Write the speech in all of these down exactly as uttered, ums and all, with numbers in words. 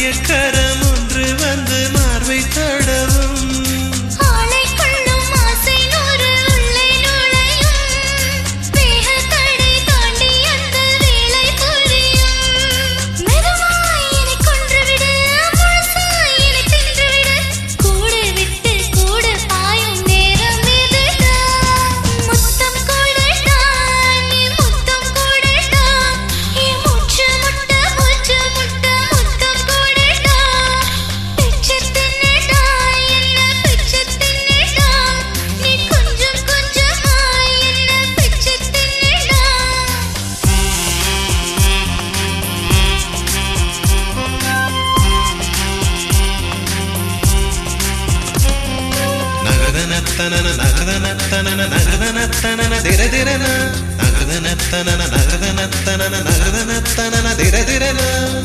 அழகிய கரம் ஒன்று வந்து மார்பை தடவும் நகதன நகதன தனன நகதன தனன திரதிரன நகதன தனன நகதன தனன நகதன தனன திரதிரன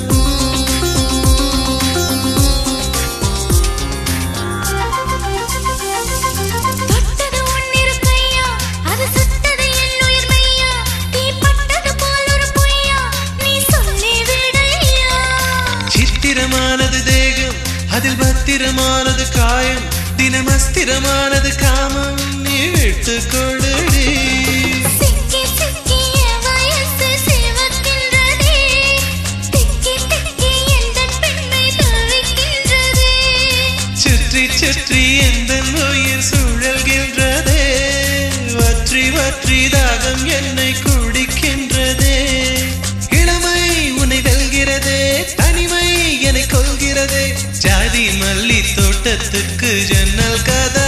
தொட்டது ஒன்னிரு கையா அது சுட்டது என் உயிர் மையா நீ பட்டது போல் ஒரு பொய்யா நீ சொல்லி விடையா சித்திரமானது தேகம் அதில் பத்திரமானது காயம் தினமஸ்திரமானது காமம் நீ விட்டு கொடுடி சிக்கி சிக்கிய வயசு சிவக்கின்றதே திக்கி திக்கி எந்த பெண்ணை தவிக்கின்றதே சுற்றி சுற்றி எந்த உயிர் சுழல்கின்றதே வற்றி வற்றி தாகம் என்னை குடிக்கின்றதே இளமை உன்னை வெல்கிறதே தனிமை என்னை கொள்கிறதே ஜாதி மல்லி தோட்டத்துக்கு ஜன்னல் கதை